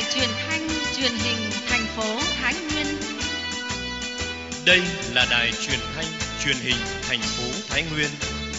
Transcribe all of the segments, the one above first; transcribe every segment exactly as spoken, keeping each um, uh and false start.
truyền thanh truyền hình thành phố Thái Nguyên. Đây là đài truyền thanh truyền hình thành phố Thái Nguyên.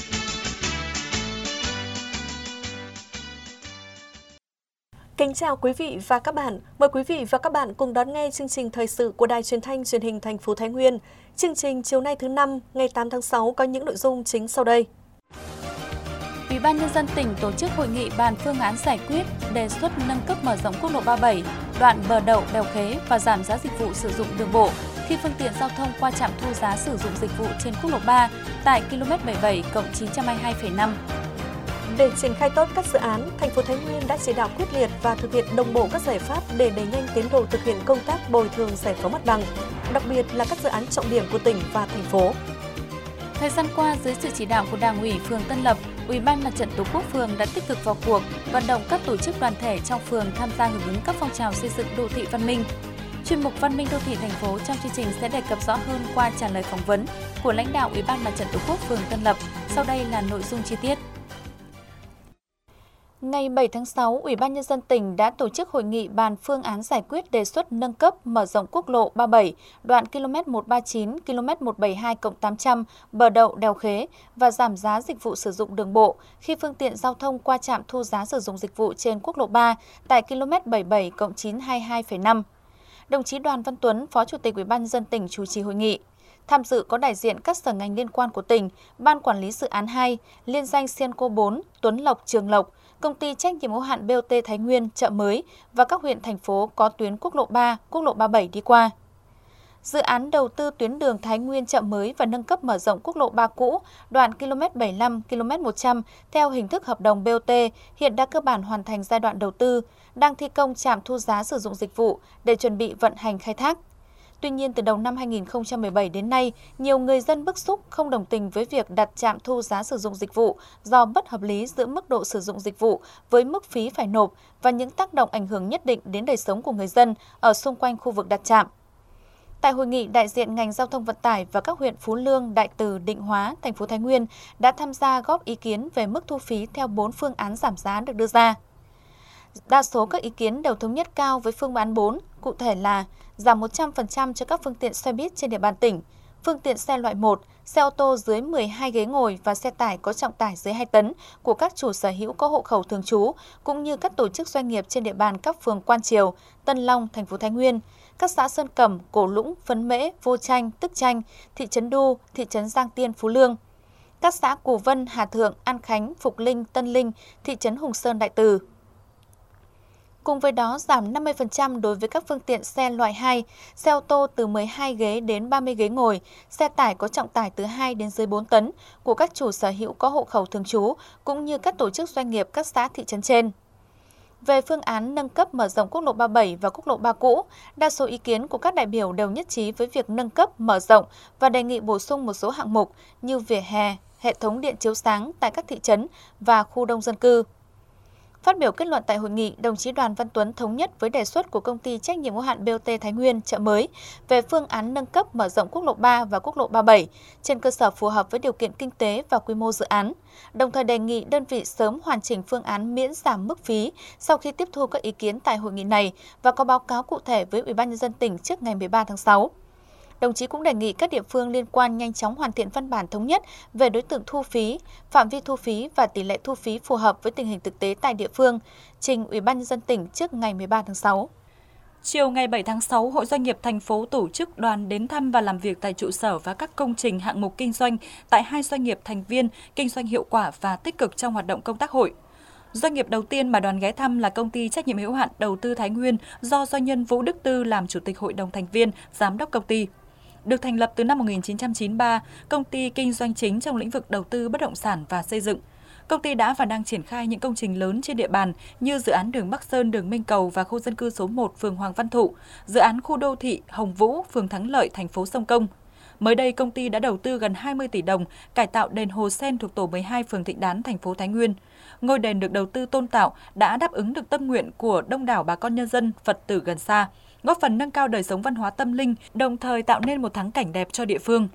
Kính chào quý vị và các bạn. Mời quý vị và các bạn cùng đón nghe chương trình thời sự của Đài Truyền thanh Truyền hình thành phố Thái Nguyên. Chương trình chiều nay thứ năm, ngày tám tháng sáu có những nội dung chính sau đây. Ủy ban nhân dân tỉnh tổ chức hội nghị bàn phương án giải quyết đề xuất nâng cấp mở rộng quốc lộ ba mươi bảy, đoạn Bờ Đậu - Đèo Khế và giảm giá dịch vụ sử dụng đường bộ khi phương tiện giao thông qua trạm thu giá sử dụng dịch vụ trên quốc lộ ba tại ki lô mét bảy mươi bảy cộng chín trăm hai mươi hai phẩy năm. Để triển khai tốt các dự án, thành phố Thái Nguyên đã chỉ đạo quyết liệt và thực hiện đồng bộ các giải pháp để đẩy nhanh tiến độ thực hiện công tác bồi thường giải phóng mặt bằng, đặc biệt là các dự án trọng điểm của tỉnh và thành phố. Thời gian qua, dưới sự chỉ đạo của Đảng ủy phường Tân Lập, Ủy ban Mặt trận Tổ quốc phường đã tích cực vào cuộc, vận động các tổ chức đoàn thể trong phường tham gia hưởng ứng các phong trào xây dựng đô thị văn minh. Chuyên mục Văn minh đô thị thành phố trong chương trình sẽ đề cập rõ hơn qua trả lời phỏng vấn của lãnh đạo Ủy ban Mặt trận Tổ quốc phường Tân Lập. Sau đây là nội dung chi tiết. Ngày bảy tháng sáu, Ủy ban nhân dân tỉnh đã tổ chức hội nghị bàn phương án giải quyết đề xuất nâng cấp mở rộng quốc lộ ba mươi bảy, đoạn ki lô mét một trăm ba mươi chín, ki lô mét một trăm bảy mươi hai cộng tám trăm, Bờ Đậu - Đèo Khế và giảm giá dịch vụ sử dụng đường bộ khi phương tiện giao thông qua trạm thu giá sử dụng dịch vụ trên quốc lộ ba tại ki lô mét bảy mươi bảy cộng chín trăm hai mươi hai phẩy năm. Đồng chí Đoàn Văn Tuấn, Phó Chủ tịch Ủy ban nhân dân tỉnh chủ trì hội nghị. Tham dự có đại diện các sở ngành liên quan của tỉnh, Ban Quản lý Dự án hai, Liên danh Cenco bốn, Tuấn Lộc, Trường Lộc, Công ty trách nhiệm hữu hạn bê o tê Thái Nguyên, Chợ Mới và các huyện thành phố có tuyến quốc lộ ba, quốc lộ ba mươi bảy đi qua. Dự án đầu tư tuyến đường Thái Nguyên Chợ Mới và nâng cấp mở rộng quốc lộ ba cũ, đoạn ki lô mét bảy mươi lăm, ki lô mét một trăm theo hình thức hợp đồng bê o tê hiện đã cơ bản hoàn thành giai đoạn đầu tư, đang thi công trạm thu giá sử dụng dịch vụ để chuẩn bị vận hành khai thác. Tuy nhiên, từ đầu năm hai nghìn không trăm mười bảy đến nay, nhiều người dân bức xúc không đồng tình với việc đặt trạm thu giá sử dụng dịch vụ do bất hợp lý giữa mức độ sử dụng dịch vụ với mức phí phải nộp và những tác động ảnh hưởng nhất định đến đời sống của người dân ở xung quanh khu vực đặt trạm. Tại hội nghị, đại diện ngành giao thông vận tải và các huyện Phú Lương, Đại Từ, Định Hóa, thành phố Thái Nguyên đã tham gia góp ý kiến về mức thu phí theo bốn phương án giảm giá được đưa ra. Đa số các ý kiến đều thống nhất cao với phương án bốn, cụ thể là giảm một trăm phần trăm cho các phương tiện xe buýt trên địa bàn tỉnh, phương tiện xe loại một, xe ô tô dưới mười hai ghế ngồi và xe tải có trọng tải dưới hai tấn của các chủ sở hữu có hộ khẩu thường trú, cũng như các tổ chức doanh nghiệp trên địa bàn các phường Quan Triều, Tân Long, thành phố Thái Nguyên, các xã Sơn Cẩm, Cổ Lũng, Phấn Mễ, Vô Tranh, Tức Chanh, thị trấn Đu, thị trấn Giang Tiên, Phú Lương, các xã Cù Vân, Hà Thượng, An Khánh, Phục Linh, Tân Linh, thị trấn Hùng Sơn, Đại Từ. Cùng với đó, giảm năm mươi phần trăm đối với các phương tiện xe loại hai, xe ô tô từ mười hai ghế đến ba mươi ghế ngồi, xe tải có trọng tải từ hai đến dưới bốn tấn của các chủ sở hữu có hộ khẩu thường trú, cũng như các tổ chức doanh nghiệp các xã thị trấn trên. Về phương án nâng cấp mở rộng quốc lộ ba mươi bảy và quốc lộ ba cũ, đa số ý kiến của các đại biểu đều nhất trí với việc nâng cấp, mở rộng và đề nghị bổ sung một số hạng mục như vỉa hè, hệ thống điện chiếu sáng tại các thị trấn và khu đông dân cư. Phát biểu kết luận tại hội nghị, đồng chí Đoàn Văn Tuấn thống nhất với đề xuất của Công ty trách nhiệm hữu hạn bê o tê Thái Nguyên, Chợ Mới về phương án nâng cấp mở rộng quốc lộ ba và quốc lộ ba mươi bảy trên cơ sở phù hợp với điều kiện kinh tế và quy mô dự án, đồng thời đề nghị đơn vị sớm hoàn chỉnh phương án miễn giảm mức phí sau khi tiếp thu các ý kiến tại hội nghị này và có báo cáo cụ thể với Ủy ban nhân dân tỉnh trước ngày mười ba tháng sáu. Đồng chí cũng đề nghị các địa phương liên quan nhanh chóng hoàn thiện văn bản thống nhất về đối tượng thu phí, phạm vi thu phí và tỷ lệ thu phí phù hợp với tình hình thực tế tại địa phương, trình Ủy ban nhân dân tỉnh trước ngày mười ba tháng sáu. Chiều ngày bảy tháng sáu, Hội Doanh nghiệp thành phố tổ chức đoàn đến thăm và làm việc tại trụ sở và các công trình hạng mục kinh doanh tại hai doanh nghiệp thành viên kinh doanh hiệu quả và tích cực trong hoạt động công tác hội. Doanh nghiệp đầu tiên mà đoàn ghé thăm là Công ty trách nhiệm hữu hạn Đầu tư Thái Nguyên do doanh nhân Vũ Đức Tư làm chủ tịch hội đồng thành viên, giám đốc công ty. Được thành lập từ năm một nghìn chín trăm chín mươi ba, công ty kinh doanh chính trong lĩnh vực đầu tư bất động sản và xây dựng. Công ty đã và đang triển khai những công trình lớn trên địa bàn như dự án đường Bắc Sơn, đường Minh Cầu và khu dân cư số một, phường Hoàng Văn Thụ, dự án khu đô thị Hồng Vũ, phường Thắng Lợi, thành phố Sông Công. Mới đây, công ty đã đầu tư gần hai mươi tỷ đồng cải tạo đền Hồ Sen thuộc tổ mười hai, phường Thịnh Đán, thành phố Thái Nguyên. Ngôi đền được đầu tư tôn tạo đã đáp ứng được tâm nguyện của đông đảo bà con nhân dân, Phật tử gần xa, góp phần nâng cao đời sống văn hóa tâm linh, đồng thời tạo nên một thắng cảnh đẹp cho địa phương.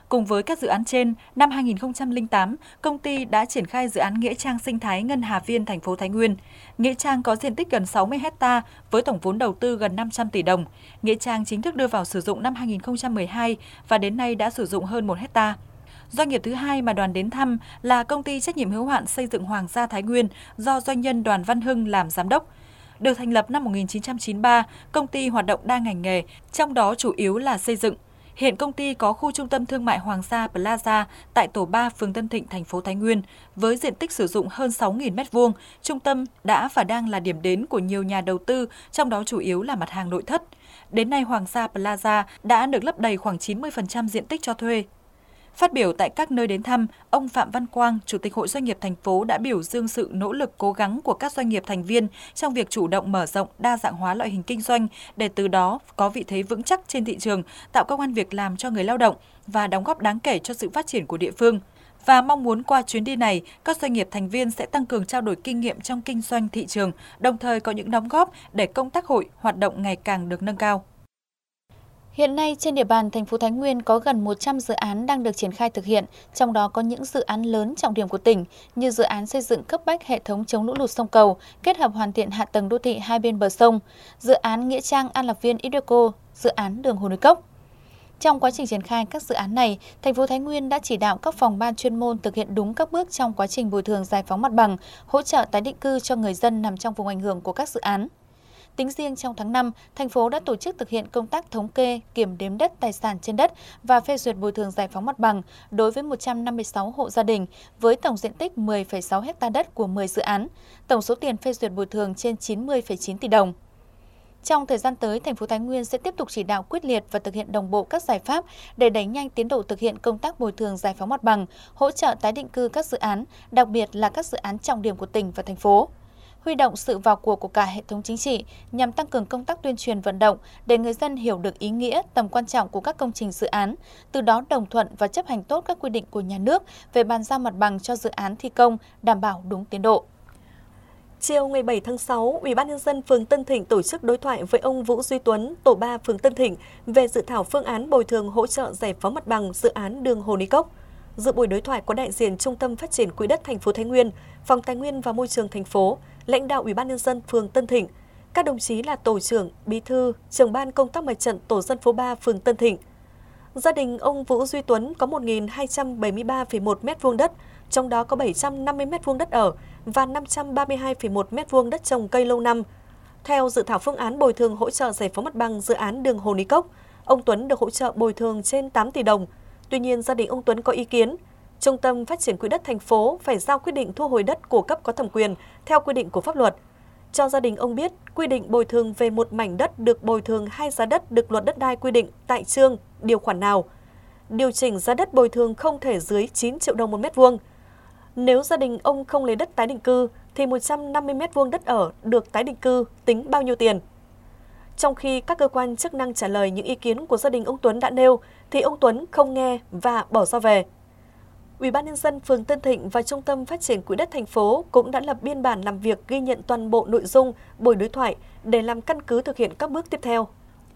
Cùng với các dự án trên, năm hai nghìn không trăm lẻ tám, công ty đã triển khai dự án Nghĩa Trang sinh thái Ngân Hà Viên, thành phố Thái Nguyên. Nghĩa trang có diện tích gần sáu mươi héc ta với tổng vốn đầu tư gần năm trăm tỷ đồng. Nghĩa trang chính thức đưa vào sử dụng năm hai nghìn không trăm mười hai và đến nay đã sử dụng hơn một héc ta. Doanh nghiệp thứ hai mà đoàn đến thăm là công ty trách nhiệm hữu hạn xây dựng Hoàng gia Thái Nguyên do doanh nhân Đoàn Văn Hưng làm giám đốc. Được thành lập năm một nghìn chín trăm chín mươi ba, công ty hoạt động đa ngành nghề, trong đó chủ yếu là xây dựng. Hiện công ty có khu trung tâm thương mại Hoàng gia Plaza tại tổ ba, phường Tân Thịnh, thành phố Thái Nguyên, với diện tích sử dụng hơn sáu nghìn mét vuông. Trung tâm đã và đang là điểm đến của nhiều nhà đầu tư, trong đó chủ yếu là mặt hàng nội thất. Đến nay, Hoàng gia Plaza đã được lấp đầy khoảng chín mươi phần trăm diện tích cho thuê. Phát biểu tại các nơi đến thăm, ông Phạm Văn Quang, Chủ tịch Hội Doanh nghiệp thành phố đã biểu dương sự nỗ lực cố gắng của các doanh nghiệp thành viên trong việc chủ động mở rộng, đa dạng hóa loại hình kinh doanh để từ đó có vị thế vững chắc trên thị trường, tạo công ăn việc làm cho người lao động và đóng góp đáng kể cho sự phát triển của địa phương. Và mong muốn qua chuyến đi này, các doanh nghiệp thành viên sẽ tăng cường trao đổi kinh nghiệm trong kinh doanh thị trường, đồng thời có những đóng góp để công tác hội hoạt động ngày càng được nâng cao. Hiện nay, trên địa bàn thành phố Thái Nguyên có gần một trăm dự án đang được triển khai thực hiện, trong đó có những dự án lớn trọng điểm của tỉnh như dự án xây dựng cấp bách hệ thống chống lũ lụt sông Cầu, kết hợp hoàn thiện hạ tầng đô thị hai bên bờ sông, dự án Nghĩa trang An Lạc Viên Ideco, dự án đường Hồ Núi Cốc. Trong quá trình triển khai các dự án này, thành phố Thái Nguyên đã chỉ đạo các phòng ban chuyên môn thực hiện đúng các bước trong quá trình bồi thường giải phóng mặt bằng, hỗ trợ tái định cư cho người dân nằm trong vùng ảnh hưởng của các dự án. Tính riêng trong tháng năm, thành phố đã tổ chức thực hiện công tác thống kê, kiểm đếm đất tài sản trên đất và phê duyệt bồi thường giải phóng mặt bằng đối với một trăm năm mươi sáu hộ gia đình với tổng diện tích mười phẩy sáu héc ta đất của mười dự án, tổng số tiền phê duyệt bồi thường trên chín mươi phẩy chín tỷ đồng. Trong thời gian tới, thành phố Thái Nguyên sẽ tiếp tục chỉ đạo quyết liệt và thực hiện đồng bộ các giải pháp để đẩy nhanh tiến độ thực hiện công tác bồi thường giải phóng mặt bằng, hỗ trợ tái định cư các dự án, đặc biệt là các dự án trọng điểm của tỉnh và thành phố. Huy động sự vào cuộc của cả hệ thống chính trị nhằm tăng cường công tác tuyên truyền vận động để người dân hiểu được ý nghĩa, tầm quan trọng của các công trình dự án, từ đó đồng thuận và chấp hành tốt các quy định của nhà nước về bàn giao mặt bằng cho dự án thi công, đảm bảo đúng tiến độ. Chiều ngày bảy tháng sáu, Ủy ban nhân dân phường Tân Thịnh tổ chức đối thoại với ông Vũ Duy Tuấn, tổ ba phường Tân Thịnh về dự thảo phương án bồi thường hỗ trợ giải phóng mặt bằng dự án đường Hồ Núi Cốc. Dự buổi đối thoại có đại diện Trung tâm Phát triển Quỹ đất thành phố Thái Nguyên, Phòng Tài nguyên và Môi trường thành phố, lãnh đạo Ủy ban nhân dân phường Tân Thịnh, các đồng chí là tổ trưởng, bí thư, trưởng ban công tác mặt trận tổ dân phố ba phường Tân Thịnh. Gia đình ông Vũ Duy Tuấn có một nghìn hai trăm bảy mươi ba phẩy một mét vuông đất, trong đó có bảy trăm năm mươi mét vuông đất ở và năm trăm ba mươi hai phẩy một mét vuông đất trồng cây lâu năm. Theo dự thảo phương án bồi thường hỗ trợ giải phóng mặt bằng dự án đường Hồ Núi Cốc, ông Tuấn được hỗ trợ bồi thường trên tám tỷ đồng. Tuy nhiên, gia đình ông Tuấn có ý kiến, Trung tâm Phát triển Quỹ đất thành phố phải giao quyết định thu hồi đất của cấp có thẩm quyền theo quy định của pháp luật. Cho gia đình ông biết, quy định bồi thường về một mảnh đất được bồi thường hai giá đất được luật đất đai quy định tại chương, điều khoản nào. Điều chỉnh giá đất bồi thường không thể dưới chín triệu đồng một mét vuông. Nếu gia đình ông không lấy đất tái định cư, thì một trăm năm mươi mét vuông đất ở được tái định cư tính bao nhiêu tiền? Trong khi các cơ quan chức năng trả lời những ý kiến của gia đình ông Tuấn đã nêu, thì ông Tuấn không nghe và bỏ ra về. Ủy ban nhân dân phường Tân Thịnh và Trung tâm Phát triển Quỹ đất thành phố cũng đã lập biên bản làm việc ghi nhận toàn bộ nội dung buổi đối thoại để làm căn cứ thực hiện các bước tiếp theo.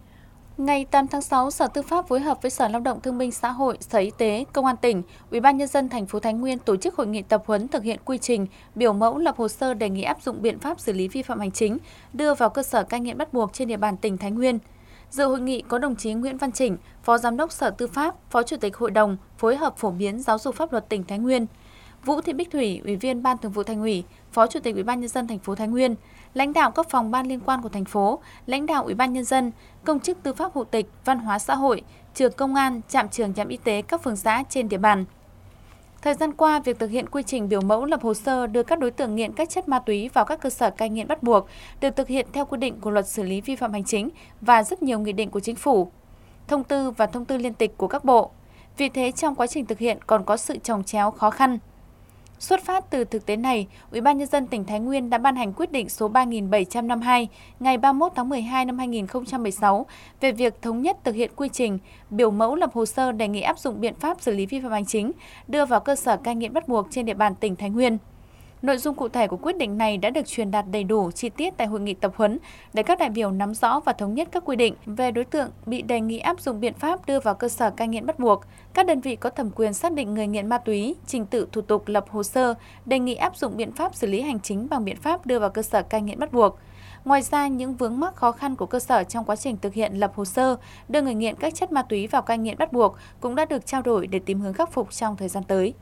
Ngày tám tháng sáu, Sở Tư pháp phối hợp với Sở Lao động Thương binh Xã hội, Sở Y tế, Công an tỉnh, Ủy ban nhân dân thành phố Thái Nguyên tổ chức hội nghị tập huấn thực hiện quy trình, biểu mẫu lập hồ sơ đề nghị áp dụng biện pháp xử lý vi phạm hành chính đưa vào cơ sở cai nghiện bắt buộc trên địa bàn tỉnh Thái Nguyên. Dự hội nghị có đồng chí Nguyễn Văn Chỉnh, Phó Giám đốc Sở Tư pháp, Phó Chủ tịch Hội đồng phối hợp phổ biến giáo dục pháp luật tỉnh Thái Nguyên, Vũ Thị Bích Thủy, Ủy viên Ban Thường vụ Thành ủy, Phó Chủ tịch Ủy ban nhân dân thành phố Thái Nguyên, lãnh đạo các phòng ban liên quan của thành phố, lãnh đạo Ủy ban nhân dân, công chức tư pháp hộ tịch, văn hóa xã hội, trường công an, trạm trưởng trạm y tế các phường xã trên địa bàn. Thời gian qua, việc thực hiện quy trình biểu mẫu lập hồ sơ đưa các đối tượng nghiện các chất ma túy vào các cơ sở cai nghiện bắt buộc được thực hiện theo quy định của Luật xử lý vi phạm hành chính và rất nhiều nghị định của Chính phủ, thông tư và thông tư liên tịch của các bộ. Vì thế, trong quá trình thực hiện còn có sự chồng chéo khó khăn. Xuất phát từ thực tế này, Ủy ban nhân dân tỉnh Thái Nguyên đã ban hành quyết định số ba nghìn bảy trăm năm mươi hai ngày ba mươi mốt tháng mười hai năm hai nghìn không trăm mười sáu về việc thống nhất thực hiện quy trình biểu mẫu lập hồ sơ đề nghị áp dụng biện pháp xử lý vi phạm hành chính đưa vào cơ sở cai nghiện bắt buộc trên địa bàn tỉnh Thái Nguyên. Nội dung cụ thể của quyết định này đã được truyền đạt đầy đủ, chi tiết tại hội nghị tập huấn để các đại biểu nắm rõ và thống nhất các quy định về đối tượng bị đề nghị áp dụng biện pháp đưa vào cơ sở cai nghiện bắt buộc, các đơn vị có thẩm quyền xác định người nghiện ma túy, trình tự thủ tục lập hồ sơ, đề nghị áp dụng biện pháp xử lý hành chính bằng biện pháp đưa vào cơ sở cai nghiện bắt buộc. Ngoài ra, những vướng mắc khó khăn của cơ sở trong quá trình thực hiện lập hồ sơ, đưa người nghiện các chất ma túy vào cai nghiện bắt buộc cũng đã được trao đổi để tìm hướng khắc phục trong thời gian tới.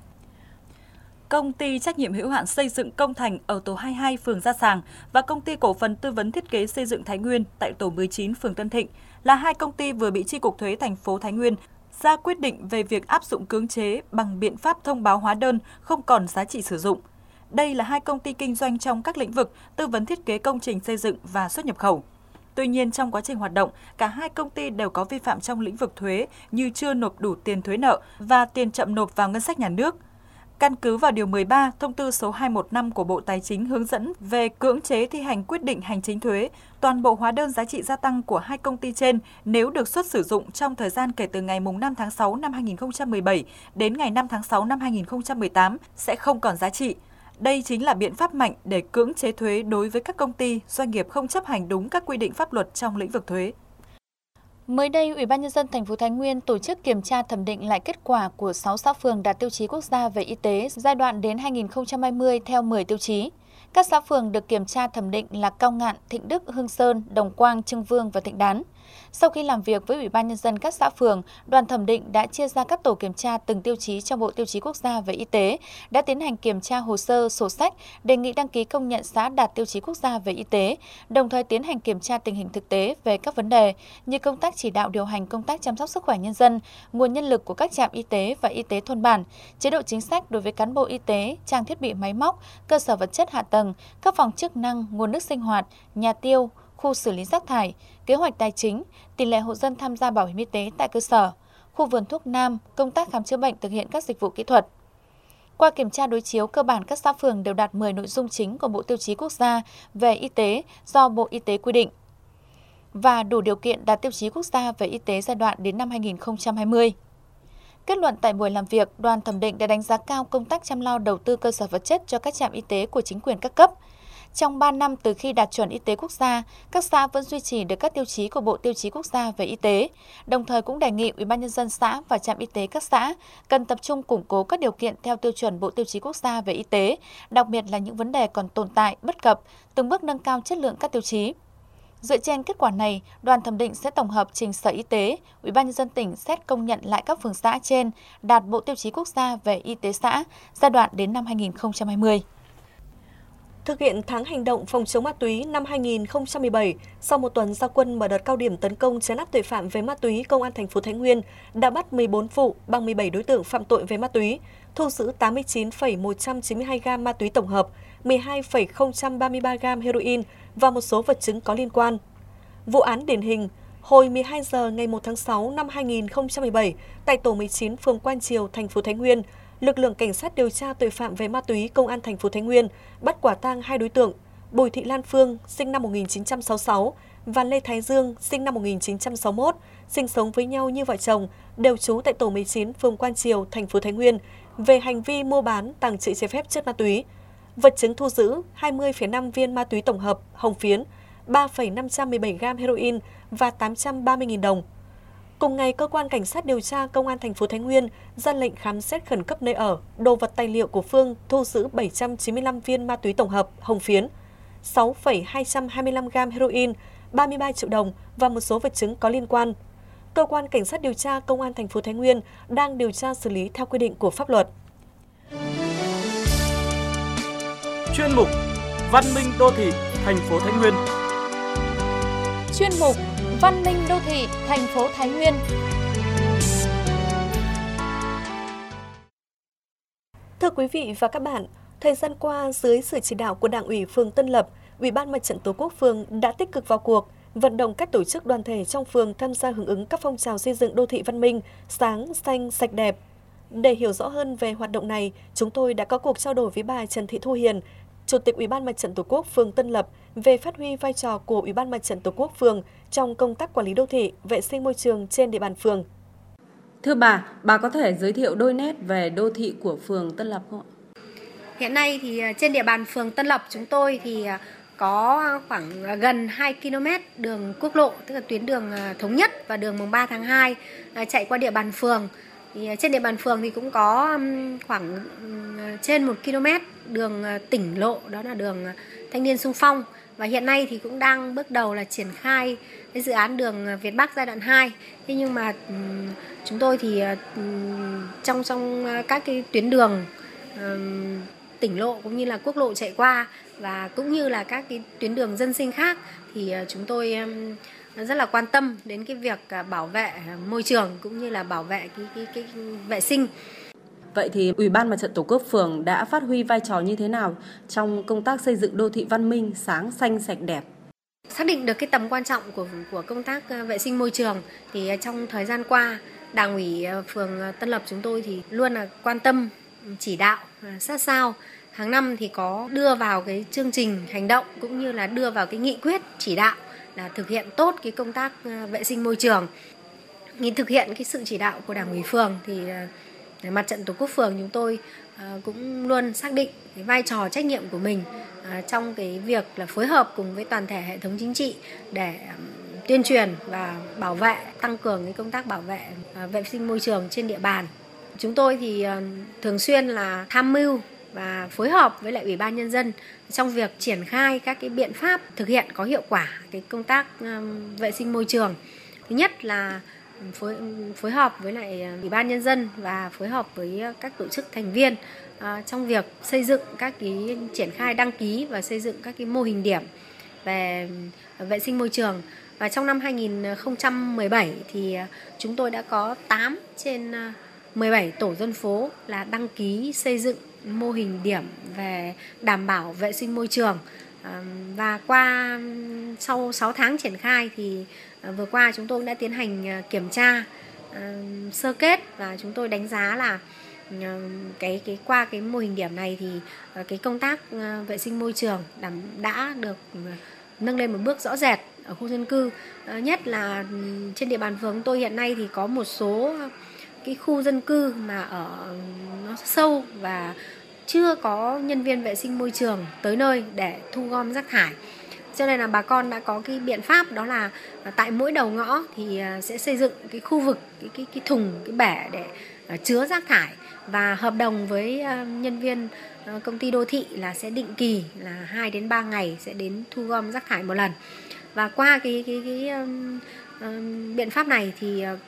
Công ty trách nhiệm hữu hạn xây dựng Công Thành ở tổ hai mươi hai phường Gia Sàng và Công ty cổ phần tư vấn thiết kế xây dựng Thái Nguyên tại tổ mười chín phường Tân Thịnh là hai công ty vừa bị Chi cục Thuế thành phố Thái Nguyên ra quyết định về việc áp dụng cưỡng chế bằng biện pháp thông báo hóa đơn không còn giá trị sử dụng. Đây là hai công ty kinh doanh trong các lĩnh vực tư vấn thiết kế công trình xây dựng và xuất nhập khẩu. Tuy nhiên, trong quá trình hoạt động, cả hai công ty đều có vi phạm trong lĩnh vực thuế như chưa nộp đủ tiền thuế nợ và tiền chậm nộp vào ngân sách nhà nước. Căn cứ vào Điều mười ba, Thông tư số hai trăm mười lăm của Bộ Tài chính hướng dẫn về cưỡng chế thi hành quyết định hành chính thuế, toàn bộ hóa đơn giá trị gia tăng của hai công ty trên nếu được xuất sử dụng trong thời gian kể từ ngày năm tháng sáu năm hai nghìn không trăm mười bảy đến ngày năm tháng sáu năm hai nghìn không trăm mười tám sẽ không còn giá trị. Đây chính là biện pháp mạnh để cưỡng chế thuế đối với các công ty, doanh nghiệp không chấp hành đúng các quy định pháp luật trong lĩnh vực thuế. Mới đây, Ủy ban Nhân dân thành phố Thái Nguyên tổ chức kiểm tra thẩm định lại kết quả của sáu xã phường đạt tiêu chí quốc gia về y tế giai đoạn đến hai nghìn không trăm hai mươi theo mười tiêu chí. Các xã phường được kiểm tra thẩm định là Cao Ngạn, Thịnh Đức, Hương Sơn, Đồng Quang, Trưng Vương và Thịnh Đán. Sau khi làm việc với Ủy ban Nhân dân các xã phường, đoàn thẩm định đã chia ra các tổ kiểm tra từng tiêu chí trong Bộ Tiêu chí Quốc gia về y tế, đã tiến hành kiểm tra hồ sơ, sổ sách, đề nghị đăng ký công nhận xã đạt tiêu chí quốc gia về y tế, đồng thời tiến hành kiểm tra tình hình thực tế về các vấn đề như công tác chỉ đạo điều hành công tác chăm sóc sức khỏe nhân dân, nguồn nhân lực của các trạm y tế và y tế thôn bản, chế độ chính sách đối với cán bộ y tế, trang thiết bị máy móc, cơ sở vật chất hạ tầng, các phòng chức năng, nguồn nước sinh hoạt, nhà tiêu, khu xử lý rác thải, kế hoạch tài chính, tỷ lệ hộ dân tham gia bảo hiểm y tế tại cơ sở, khu vườn thuốc nam, công tác khám chữa bệnh thực hiện các dịch vụ kỹ thuật. Qua kiểm tra đối chiếu, cơ bản các xã phường đều đạt mười nội dung chính của Bộ Tiêu chí Quốc gia về y tế do Bộ Y tế quy định và đủ điều kiện đạt tiêu chí quốc gia về y tế giai đoạn đến năm hai nghìn không trăm hai mươi. Kết luận tại buổi làm việc, đoàn thẩm định đã đánh giá cao công tác chăm lo đầu tư cơ sở vật chất cho các trạm y tế của chính quyền các cấp. Trong ba năm từ khi đạt chuẩn y tế quốc gia, các xã vẫn duy trì được các tiêu chí của Bộ Tiêu chí Quốc gia về y tế. Đồng thời cũng đề nghị Ủy ban Nhân dân xã và trạm y tế các xã cần tập trung củng cố các điều kiện theo tiêu chuẩn Bộ Tiêu chí Quốc gia về y tế, đặc biệt là những vấn đề còn tồn tại, bất cập, từng bước nâng cao chất lượng các tiêu chí. Dựa trên kết quả này, đoàn thẩm định sẽ tổng hợp trình Sở Y tế, Ủy ban Nhân dân tỉnh xét công nhận lại các phường xã trên đạt Bộ Tiêu chí Quốc gia về y tế xã giai đoạn đến năm hai nghìn không trăm hai mươi. Thực hiện tháng hành động phòng chống ma túy năm hai nghìn không trăm mười bảy, sau một tuần ra quân mở đợt cao điểm tấn công trấn áp tội phạm về ma túy, Công an thành phố Thái Nguyên đã bắt mười bốn vụ bằng mười bảy đối tượng phạm tội về ma túy, thu giữ tám mươi chín phẩy một trăm chín mươi hai gam ma túy tổng hợp, mười hai phẩy không ba ba gam heroin và một số vật chứng có liên quan. Vụ án điển hình, hồi mười hai giờ ngày một tháng sáu năm hai nghìn không trăm mười bảy, tại tổ mười chín phường Quan Triều, thành phố Thái Nguyên, lực lượng cảnh sát điều tra tội phạm về ma túy Công an thành phố Thái Nguyên bắt quả tang hai đối tượng, Bùi Thị Lan Phương, sinh năm một nghìn chín trăm sáu mươi sáu và Lê Thái Dương, sinh năm một nghìn chín trăm sáu mươi mốt, sinh sống với nhau như vợ chồng, đều trú tại tổ mười chín phường Quan Triều, thành phố Thái Nguyên, về hành vi mua bán, tàng trữ trái phép chất ma túy. Vật chứng thu giữ hai mươi phẩy năm viên ma túy tổng hợp hồng phiến, ba phẩy năm trăm mười bảy gam heroin và tám trăm ba mươi nghìn đồng. Cùng ngày, cơ quan cảnh sát điều tra Công an thành phố Thái Nguyên ra lệnh khám xét khẩn cấp nơi ở, đồ vật tài liệu của Phương, thu giữ bảy trăm chín mươi lăm viên ma túy tổng hợp hồng phiến, sáu phẩy hai trăm hai mươi lăm gam heroin, ba mươi ba triệu đồng và một số vật chứng có liên quan. Cơ quan cảnh sát điều tra Công an thành phố Thái Nguyên đang điều tra xử lý theo quy định của pháp luật. Chuyên mục Văn minh đô thị thành phố Thái Nguyên. Chuyên mục Văn minh đô thị thành phố Thái Nguyên. Thưa quý vị và các bạn, thời gian qua, dưới sự chỉ đạo của Đảng ủy phường Tân Lập, Ủy ban Mặt trận Tổ quốc phường đã tích cực vào cuộc, vận động các tổ chức đoàn thể trong phường tham gia hưởng ứng các phong trào xây dựng đô thị văn minh, sáng, xanh, sạch đẹp. Để hiểu rõ hơn về hoạt động này, chúng tôi đã có cuộc trao đổi với bà Trần Thị Thu Hiền, Chủ tịch Ủy ban Mặt trận Tổ quốc phường Tân Lập về phát huy vai trò của Ủy ban Mặt trận Tổ quốc phường trong công tác quản lý đô thị, vệ sinh môi trường trên địa bàn phường. Thưa bà, bà có thể giới thiệu đôi nét về đô thị của phường Tân Lập không ạ? Hiện nay thì trên địa bàn phường Tân Lập chúng tôi thì có khoảng gần hai ki lô mét đường quốc lộ, tức là tuyến đường thống nhất và đường mùng ba tháng hai chạy qua địa bàn phường. Thì trên địa bàn phường thì cũng có khoảng trên một ki lô mét đường tỉnh lộ, đó là đường Thanh niên xung phong. Và hiện nay thì cũng đang bước đầu là triển khai cái dự án đường Việt Bắc giai đoạn hai. Thế nhưng mà chúng tôi thì trong trong các cái tuyến đường tỉnh lộ cũng như là quốc lộ chạy qua và cũng như là các cái tuyến đường dân sinh khác thì chúng tôi rất là quan tâm đến cái việc bảo vệ môi trường cũng như là bảo vệ cái cái cái vệ sinh. Vậy thì Ủy ban Mặt trận Tổ quốc phường đã phát huy vai trò như thế nào trong công tác xây dựng đô thị văn minh, sáng, xanh, sạch, đẹp? Xác định được cái tầm quan trọng của của công tác vệ sinh môi trường thì trong thời gian qua, Đảng ủy phường Tân Lập chúng tôi thì luôn là quan tâm, chỉ đạo sát sao. Hàng năm thì có đưa vào cái chương trình hành động cũng như là đưa vào cái nghị quyết chỉ đạo là thực hiện tốt cái công tác vệ sinh môi trường. Nhìn thực hiện cái sự chỉ đạo của Đảng ủy phường thì Mặt trận Tổ quốc phường chúng tôi cũng luôn xác định cái vai trò trách nhiệm của mình trong cái việc là phối hợp cùng với toàn thể hệ thống chính trị để tuyên truyền và bảo vệ, tăng cường cái công tác bảo vệ vệ sinh môi trường trên địa bàn. Chúng tôi thì thường xuyên là tham mưu và phối hợp với lại Ủy ban Nhân dân trong việc triển khai các cái biện pháp thực hiện có hiệu quả cái công tác vệ sinh môi trường. Thứ nhất là phối, phối hợp với lại Ủy ban Nhân dân và phối hợp với các tổ chức thành viên à, trong việc xây dựng các cái triển khai đăng ký và xây dựng các cái mô hình điểm về vệ sinh môi trường. Và trong năm hai nghìn không trăm mười bảy thì chúng tôi đã có tám trên mười bảy tổ dân phố là đăng ký xây dựng mô hình điểm về đảm bảo vệ sinh môi trường. Và qua sau sáu tháng triển khai thì vừa qua chúng tôi đã tiến hành kiểm tra sơ kết và chúng tôi đánh giá là cái cái qua cái mô hình điểm này thì cái công tác vệ sinh môi trường đảm, đã được nâng lên một bước rõ rệt ở khu dân cư. Nhất là trên địa bàn phường tôi hiện nay thì có một số cái khu dân cư mà ở nó sâu và chưa có nhân viên vệ sinh môi trường tới nơi để thu gom rác thải. Cho nên là bà con đã có cái biện pháp đó là tại mỗi đầu ngõ thì sẽ xây dựng cái khu vực, cái, cái, cái thùng, cái bể để chứa rác thải và hợp đồng với nhân viên công ty đô thị là sẽ định kỳ là hai đến ba ngày sẽ đến thu gom rác thải một lần. Và qua cái, cái, cái, cái uh, biện pháp này thì uh,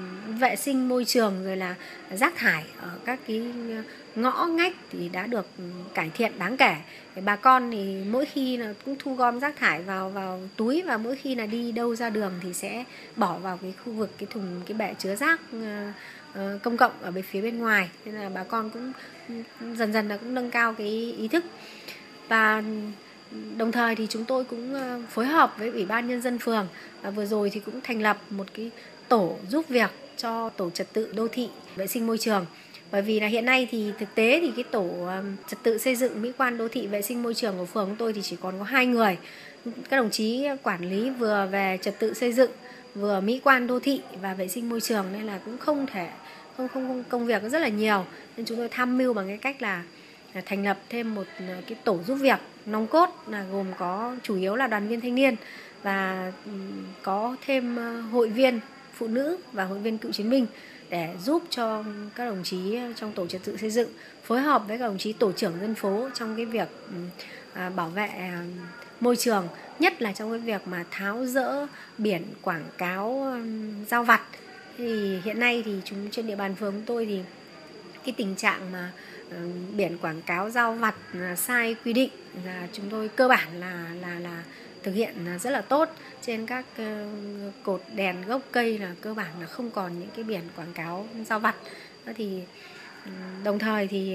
vệ sinh môi trường rồi là rác thải ở các cái ngõ ngách thì đã được cải thiện đáng kể. Bà con thì mỗi khi là cũng thu gom rác thải vào vào túi và mỗi khi là đi đâu ra đường thì sẽ bỏ vào cái khu vực, cái thùng, cái bể chứa rác uh, uh, công cộng ở bên phía bên ngoài. Nên là bà con cũng dần dần là cũng nâng cao cái ý thức. Và đồng thời thì chúng tôi cũng phối hợp với Ủy ban Nhân dân phường và vừa rồi thì cũng thành lập một cái tổ giúp việc cho tổ trật tự đô thị vệ sinh môi trường. Bởi vì là hiện nay thì thực tế thì cái tổ trật tự xây dựng mỹ quan đô thị vệ sinh môi trường của phường của tôi thì chỉ còn có hai người. Các đồng chí quản lý vừa về trật tự xây dựng, vừa mỹ quan đô thị và vệ sinh môi trường nên là cũng không thể không không, không công việc rất là nhiều. Nên chúng tôi tham mưu bằng cái cách là thành lập thêm một cái tổ giúp việc nòng cốt là gồm có chủ yếu là đoàn viên thanh niên và có thêm hội viên phụ nữ và hội viên cựu chiến binh để giúp cho các đồng chí trong tổ trật tự xây dựng phối hợp với các đồng chí tổ trưởng dân phố trong cái việc bảo vệ môi trường, nhất là trong cái việc mà tháo dỡ biển quảng cáo rao vặt. Thì hiện nay thì chúng trên địa bàn phường của tôi thì cái tình trạng mà biển quảng cáo rao vặt sai quy định là chúng tôi cơ bản là là là thực hiện rất là tốt. Trên các cột đèn gốc cây là cơ bản là không còn những cái biển quảng cáo rao vặt. Thì đồng thời thì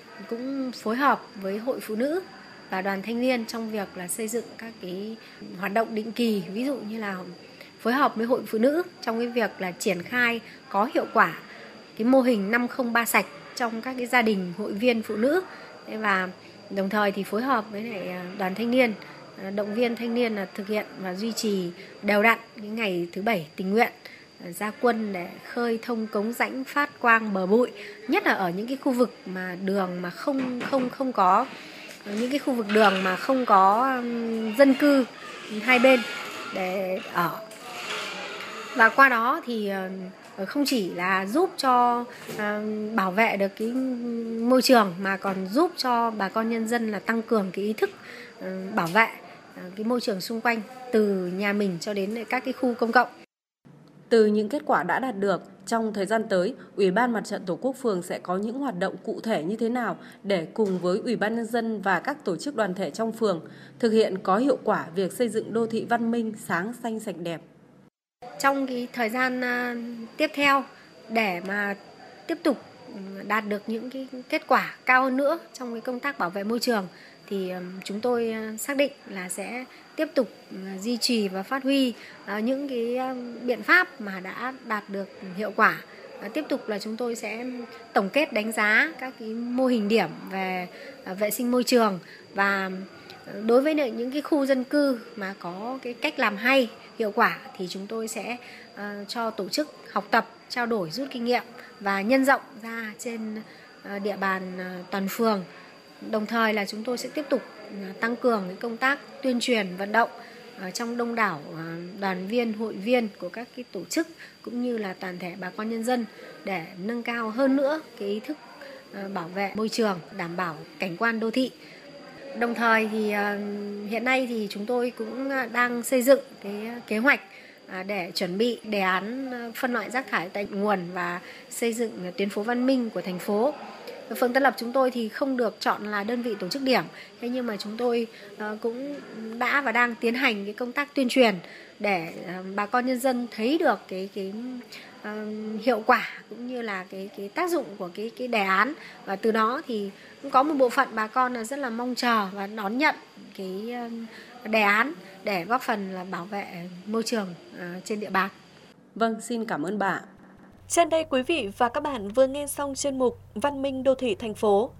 cũng phối hợp với hội phụ nữ và đoàn thanh niên trong việc là xây dựng các cái hoạt động định kỳ, ví dụ như là phối hợp với hội phụ nữ trong cái việc là triển khai có hiệu quả cái mô hình năm không ba sạch trong các cái gia đình hội viên phụ nữ. Và đồng thời thì phối hợp với lại đoàn thanh niên, động viên thanh niên là thực hiện và duy trì đều đặn cái ngày thứ bảy tình nguyện ra quân để khơi thông cống rãnh, phát quang bờ bụi, nhất là ở những cái khu vực mà đường mà không không không có những cái khu vực đường mà không có dân cư hai bên để ở. Và qua đó thì không chỉ là giúp cho bảo vệ được cái môi trường mà còn giúp cho bà con nhân dân là tăng cường cái ý thức bảo vệ cái môi trường xung quanh từ nhà mình cho đến các cái khu công cộng. Từ những kết quả đã đạt được, trong thời gian tới, Ủy ban Mặt trận Tổ quốc phường sẽ có những hoạt động cụ thể như thế nào để cùng với Ủy ban Nhân dân và các tổ chức đoàn thể trong phường thực hiện có hiệu quả việc xây dựng đô thị văn minh, sáng, xanh, sạch, đẹp. Trong cái thời gian tiếp theo, để mà tiếp tục đạt được những cái kết quả cao hơn nữa trong cái công tác bảo vệ môi trường, thì chúng tôi xác định là sẽ tiếp tục duy trì và phát huy những cái biện pháp mà đã đạt được hiệu quả. Tiếp tục là chúng tôi sẽ tổng kết đánh giá các cái mô hình điểm về vệ sinh môi trường, và đối với những cái khu dân cư mà có cái cách làm hay, hiệu quả thì chúng tôi sẽ cho tổ chức học tập, trao đổi, rút kinh nghiệm và nhân rộng ra trên địa bàn toàn phường. Đồng thời là chúng tôi sẽ tiếp tục tăng cường cái công tác tuyên truyền vận động trong đông đảo đoàn viên, hội viên của các cái tổ chức cũng như là toàn thể bà con nhân dân để nâng cao hơn nữa cái ý thức bảo vệ môi trường, đảm bảo cảnh quan đô thị. Đồng thời thì hiện nay thì chúng tôi cũng đang xây dựng cái kế hoạch để chuẩn bị đề án phân loại rác thải tại nguồn và xây dựng tuyến phố văn minh của thành phố. Phường Tân Lập chúng tôi thì không được chọn là đơn vị tổ chức điểm, thế nhưng mà chúng tôi cũng đã và đang tiến hành cái công tác tuyên truyền để bà con nhân dân thấy được cái cái uh, hiệu quả cũng như là cái cái tác dụng của cái cái đề án, và từ đó thì cũng có một bộ phận bà con là rất là mong chờ và đón nhận cái uh, đề án để góp phần là bảo vệ môi trường uh, trên địa bàn. Vâng, xin cảm ơn bà. Trên đây quý vị và các bạn vừa nghe xong chuyên mục Văn minh đô thị thành phố.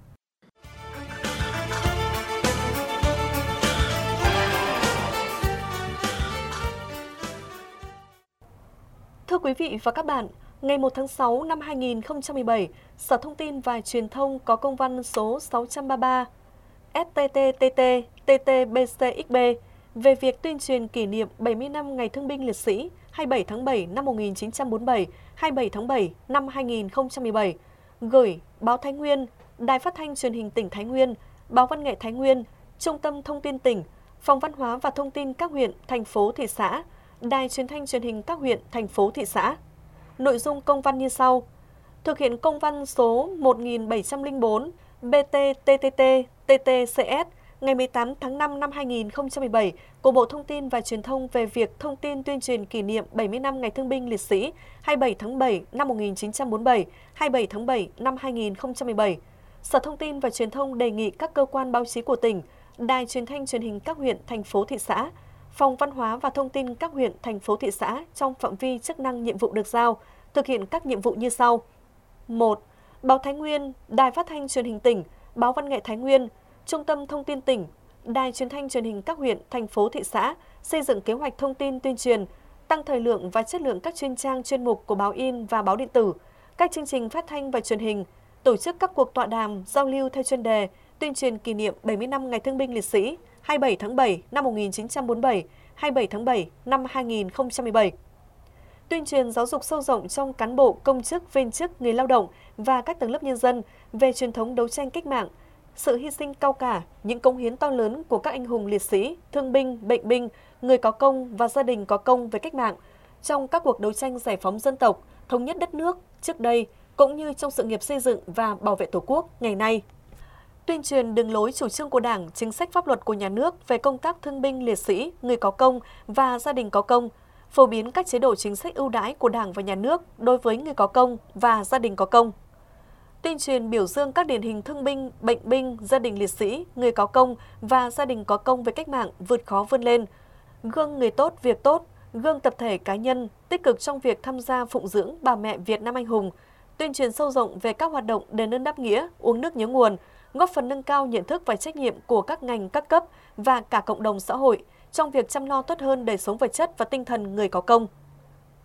Thưa quý vị và các bạn, ngày một tháng sáu năm hai nghìn không trăm mười bảy, Sở Thông tin và Truyền thông có công văn số sáu trăm ba mươi ba S T T T T T T B C X B về việc tuyên truyền kỷ niệm bảy mươi năm Ngày Thương binh Liệt sĩ hai mươi bảy tháng bảy năm một nghìn chín trăm bốn mươi bảy, hai mươi bảy tháng bảy năm hai nghìn không trăm mười bảy, gửi Báo Thái Nguyên, Đài Phát thanh Truyền hình tỉnh Thái Nguyên, Báo Văn nghệ Thái Nguyên, Trung tâm Thông tin tỉnh, Phòng Văn hóa và Thông tin các huyện, thành phố, thị xã, Đài Truyền thanh Truyền hình các huyện, thành phố, thị xã. Nội dung công văn như sau: thực hiện công văn số một nghìn bảy trăm lẻ bốn B T T T T T T C S ngày mười tám tháng năm năm hai nghìn không trăm mười bảy của Bộ Thông tin và Truyền thông về việc thông tin tuyên truyền kỷ niệm bảy mươi năm Ngày Thương binh Liệt sĩ hai mươi bảy tháng bảy năm một nghìn chín trăm bốn mươi bảy, hai mươi bảy tháng bảy năm hai nghìn không trăm mười bảy. Sở Thông tin và Truyền thông đề nghị các cơ quan báo chí của tỉnh, Đài Truyền thanh Truyền hình các huyện, thành phố, thị xã, Phòng Văn hóa và Thông tin các huyện, thành phố, thị xã trong phạm vi chức năng nhiệm vụ được giao thực hiện các nhiệm vụ như sau. một. Báo Thái Nguyên, Đài Phát thanh Truyền hình tỉnh, Báo Văn nghệ Thái Nguyên, Trung tâm Thông tin tỉnh, Đài Truyền thanh Truyền hình các huyện, thành phố, thị xã xây dựng kế hoạch thông tin tuyên truyền, tăng thời lượng và chất lượng các chuyên trang chuyên mục của báo in và báo điện tử, các chương trình phát thanh và truyền hình, tổ chức các cuộc tọa đàm, giao lưu theo chuyên đề, tuyên truyền kỷ niệm bảy mươi năm Ngày Thương binh Liệt sĩ hai mươi bảy tháng bảy năm một nghìn chín trăm bốn mươi bảy, hai mươi bảy tháng bảy năm hai nghìn không trăm mười bảy. Tuyên truyền giáo dục sâu rộng trong cán bộ, công chức, viên chức, người lao động và các tầng lớp nhân dân về truyền thống đấu tranh cách mạng, sự hy sinh cao cả, những cống hiến to lớn của các anh hùng liệt sĩ, thương binh, bệnh binh, người có công và gia đình có công với cách mạng trong các cuộc đấu tranh giải phóng dân tộc, thống nhất đất nước trước đây, cũng như trong sự nghiệp xây dựng và bảo vệ Tổ quốc ngày nay. Tuyên truyền đường lối chủ trương của Đảng, chính sách pháp luật của nhà nước về công tác thương binh liệt sĩ, người có công và gia đình có công, phổ biến các chế độ chính sách ưu đãi của Đảng và nhà nước đối với người có công và gia đình có công. Tuyên truyền biểu dương các điển hình thương binh, bệnh binh, gia đình liệt sĩ, người có công và gia đình có công với cách mạng vượt khó vươn lên, gương người tốt việc tốt, gương tập thể cá nhân tích cực trong việc tham gia phụng dưỡng bà mẹ Việt Nam anh hùng, tuyên truyền sâu rộng về các hoạt động đền ơn đáp nghĩa, uống nước nhớ nguồn, góp phần nâng cao nhận thức và trách nhiệm của các ngành các cấp và cả cộng đồng xã hội trong việc chăm lo tốt hơn đời sống vật chất và tinh thần người có công.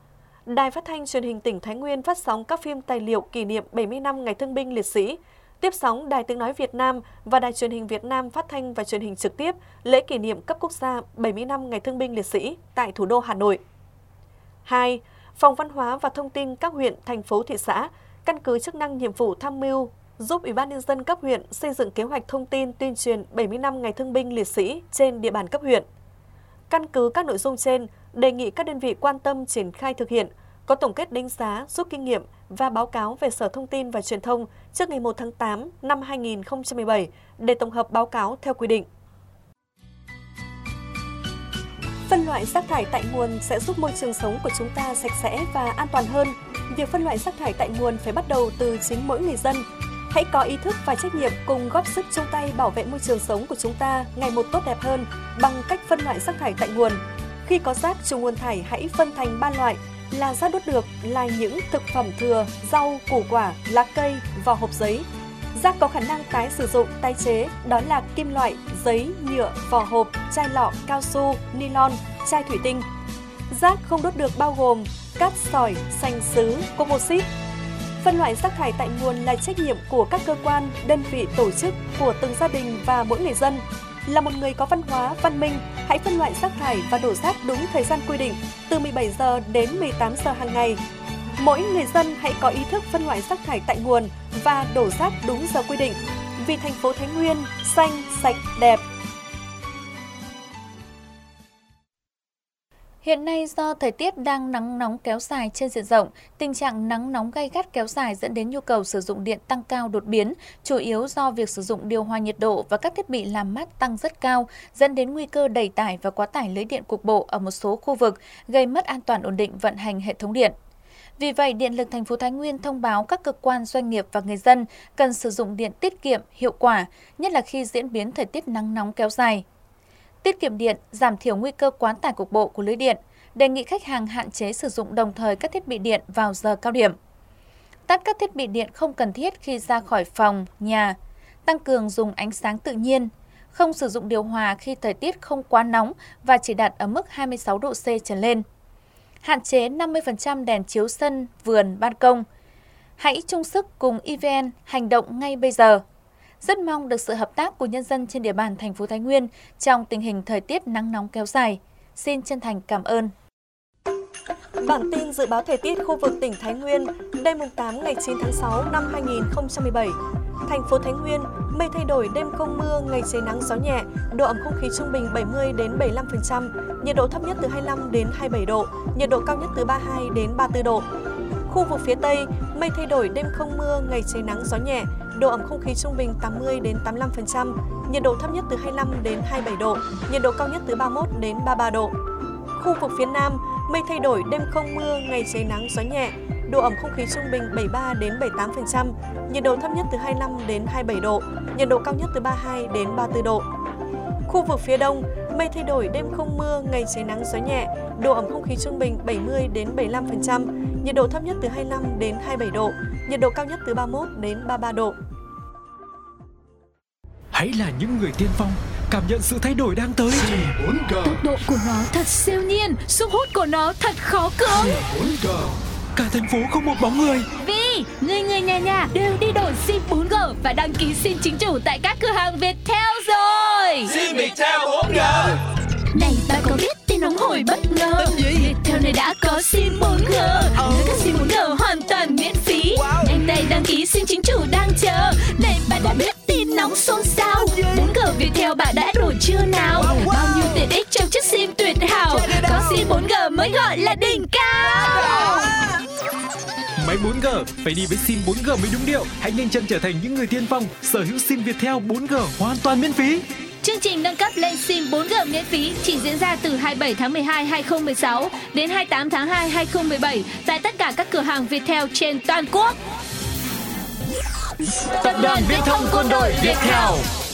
Đài Phát thanh Truyền hình tỉnh Thái Nguyên phát sóng các phim tài liệu kỷ niệm bảy mươi năm Ngày Thương binh Liệt sĩ. Tiếp sóng Đài Tiếng nói Việt Nam và Đài Truyền hình Việt Nam phát thanh và truyền hình trực tiếp lễ kỷ niệm cấp quốc gia bảy mươi năm Ngày Thương binh Liệt sĩ tại thủ đô Hà Nội. hai. Phòng Văn hóa và Thông tin các huyện, thành phố, thị xã căn cứ chức năng nhiệm vụ tham mưu giúp Ủy ban Nhân dân cấp huyện xây dựng kế hoạch thông tin tuyên truyền bảy mươi năm Ngày Thương binh Liệt sĩ trên địa bàn cấp huyện. Căn cứ các nội dung trên, đề nghị các đơn vị quan tâm triển khai thực hiện, có tổng kết đánh giá, rút kinh nghiệm và báo cáo về Sở Thông tin và Truyền thông trước ngày một tháng tám năm hai nghìn không trăm mười bảy để tổng hợp báo cáo theo quy định. Phân loại rác thải tại nguồn sẽ giúp môi trường sống của chúng ta sạch sẽ và an toàn hơn. Việc phân loại rác thải tại nguồn phải bắt đầu từ chính mỗi người dân. Hãy có ý thức và trách nhiệm cùng góp sức chung tay bảo vệ môi trường sống của chúng ta ngày một tốt đẹp hơn bằng cách phân loại rác thải tại nguồn. Khi có rác trùng nguồn thải hãy phân thành ba loại là rác đốt được là những thực phẩm thừa, rau, củ quả, lá cây, vỏ hộp giấy. Rác có khả năng tái sử dụng, tái chế đó là kim loại, giấy, nhựa, vỏ hộp, chai lọ, cao su, nylon, chai thủy tinh. Rác không đốt được bao gồm cát sỏi, sành sứ, composite. Phân loại rác thải tại nguồn là trách nhiệm của các cơ quan, đơn vị, tổ chức, của từng gia đình và mỗi người dân. Là một người có văn hóa, văn minh, hãy phân loại rác thải và đổ rác đúng thời gian quy định, từ mười bảy giờ đến mười tám giờ hàng ngày. Mỗi người dân hãy có ý thức phân loại rác thải tại nguồn và đổ rác đúng giờ quy định. Vì thành phố Thái Nguyên xanh, sạch, đẹp. Hiện nay do thời tiết đang nắng nóng kéo dài trên diện rộng, tình trạng nắng nóng gay gắt kéo dài dẫn đến nhu cầu sử dụng điện tăng cao đột biến, chủ yếu do việc sử dụng điều hòa nhiệt độ và các thiết bị làm mát tăng rất cao, dẫn đến nguy cơ đầy tải và quá tải lưới điện cục bộ ở một số khu vực, gây mất an toàn ổn định vận hành hệ thống điện. Vì vậy, Điện lực thành phố Thái Nguyên thông báo các cơ quan, doanh nghiệp và người dân cần sử dụng điện tiết kiệm, hiệu quả, nhất là khi diễn biến thời tiết nắng nóng kéo dài. Tiết kiệm điện, giảm thiểu nguy cơ quá tải cục bộ của lưới điện, đề nghị khách hàng hạn chế sử dụng đồng thời các thiết bị điện vào giờ cao điểm. Tắt các thiết bị điện không cần thiết khi ra khỏi phòng, nhà, tăng cường dùng ánh sáng tự nhiên, không sử dụng điều hòa khi thời tiết không quá nóng và chỉ đạt ở mức hai mươi sáu độ C trở lên. Hạn chế năm mươi phần trăm đèn chiếu sân, vườn, ban công. Hãy chung sức cùng e vê en hành động ngay bây giờ. Rất mong được sự hợp tác của nhân dân trên địa bàn thành phố Thái Nguyên trong tình hình thời tiết nắng nóng kéo dài. Xin chân thành cảm ơn. Bản tin dự báo thời tiết khu vực tỉnh Thái Nguyên đêm tám ngày chín tháng sáu năm hai nghìn không trăm mười bảy. Thành phố Thái Nguyên, mây thay đổi, đêm không mưa, ngày trời nắng gió nhẹ, độ ẩm không khí trung bình bảy mươi đến bảy mươi lăm phần trăm, nhiệt độ thấp nhất từ hai mươi lăm đến hai mươi bảy độ, nhiệt độ cao nhất từ ba mươi hai đến ba mươi tư độ. Khu vực phía Tây, mây thay đổi, đêm không mưa, ngày trời nắng gió nhẹ, độ ẩm không khí trung bình tám mươi đến tám mươi lăm phần trăm, nhiệt độ thấp nhất từ hai mươi lăm đến hai mươi bảy độ, nhiệt độ cao nhất từ ba mươi mốt đến ba mươi ba độ. Khu vực phía Nam, mây thay đổi, đêm không mưa, ngày trời nắng gió nhẹ, độ ẩm không khí trung bình bảy mươi ba đến bảy mươi tám phần trăm, nhiệt độ thấp nhất từ hai mươi lăm đến hai mươi bảy độ, nhiệt độ cao nhất từ ba mươi hai đến ba mươi tư độ. Khu vực phía Đông, mây thay đổi, đêm không mưa, ngày trời nắng gió nhẹ, độ ẩm không khí trung bình bảy mươi đến bảy mươi lăm phần trăm, nhiệt độ thấp nhất từ hai mươi lăm đến hai mươi bảy độ, nhiệt độ cao nhất từ ba mươi mốt đến ba mươi ba độ. Hãy là những người tiên phong, cảm nhận sự thay đổi đang tới. bốn G. Tốc độ của nó thật siêu nhiên, sức hút của nó thật khó cưỡng. bốn G. Cả thành phố không một bóng người. Vì người người nhà nhà đều đi đổi sim bốn G và đăng ký sim chính chủ tại các cửa hàng Viettel rồi. Sim Viettel bốn G. Này bạn có biết tin nóng hổi bất ngờ? Viettel này đã có sim bốn G. Với các sim bốn G hoàn toàn miễn phí. Nhanh tay đăng ký sim chính chủ đang chờ. Này bạn đã biết tin nóng xôn xao? bốn G Viettel bạn đã đổi chưa nào? Bao nhiêu tiện ích trong chiếc sim tuyệt hảo. Có sim bốn G mới gọi là đỉnh cao. Máy bốn G phải đi với sim bốn G mới đúng điệu. Hãy nhanh chân trở thành những người tiên phong, sở hữu sim Viettel bốn G hoàn toàn miễn phí. Chương trình nâng cấp lên sim bốn G miễn phí chỉ diễn ra từ hai mươi bảy tháng mười hai năm hai nghìn không trăm mười sáu đến hai mươi tám tháng hai năm hai nghìn không trăm mười bảy tại tất cả các cửa hàng Viettel trên toàn quốc. Tập đoàn Viễn thông Quân đội Viettel.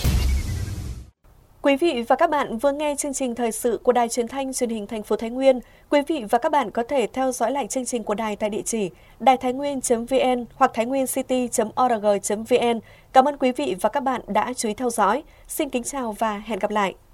Quý vị và các bạn vừa nghe chương trình thời sự của Đài Truyền thanh Truyền hình thành phố Thái Nguyên. Quý vị và các bạn có thể theo dõi lại chương trình của đài tại địa chỉ đài thái nguyên chấm vn hoặc thái nguyên city chấm org chấm vn. Cảm ơn quý vị và các bạn đã chú ý theo dõi. Xin kính chào và hẹn gặp lại.